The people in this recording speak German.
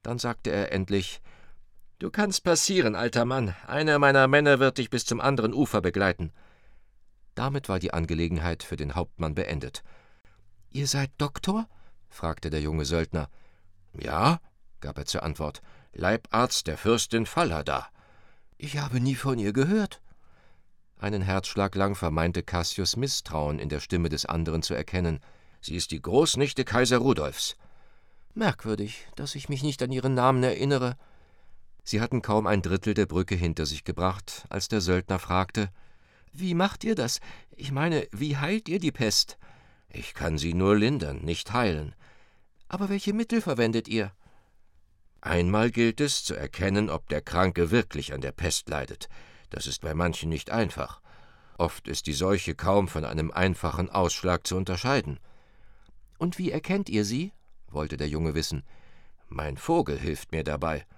Dann sagte er endlich: »Du kannst passieren, alter Mann. Einer meiner Männer wird dich bis zum anderen Ufer begleiten.« Damit war die Angelegenheit für den Hauptmann beendet. »Ihr seid Doktor?« fragte der junge Söldner. »Ja«, gab er zur Antwort, »Leibarzt der Fürstin Falada.« »Ich habe nie von ihr gehört.« Einen Herzschlag lang vermeinte Cassius Misstrauen in der Stimme des anderen zu erkennen. »Sie ist die Großnichte Kaiser Rudolfs.« »Merkwürdig, dass ich mich nicht an ihren Namen erinnere.« Sie hatten kaum ein Drittel der Brücke hinter sich gebracht, als der Söldner fragte: »Wie macht ihr das? Ich meine, wie heilt ihr die Pest?« »Ich kann sie nur lindern, nicht heilen.« »Aber welche Mittel verwendet ihr?« »Einmal gilt es, zu erkennen, ob der Kranke wirklich an der Pest leidet. Das ist bei manchen nicht einfach. Oft ist die Seuche kaum von einem einfachen Ausschlag zu unterscheiden.« »Und wie erkennt ihr sie?« wollte der Junge wissen. »Mein Vogel hilft mir dabei.«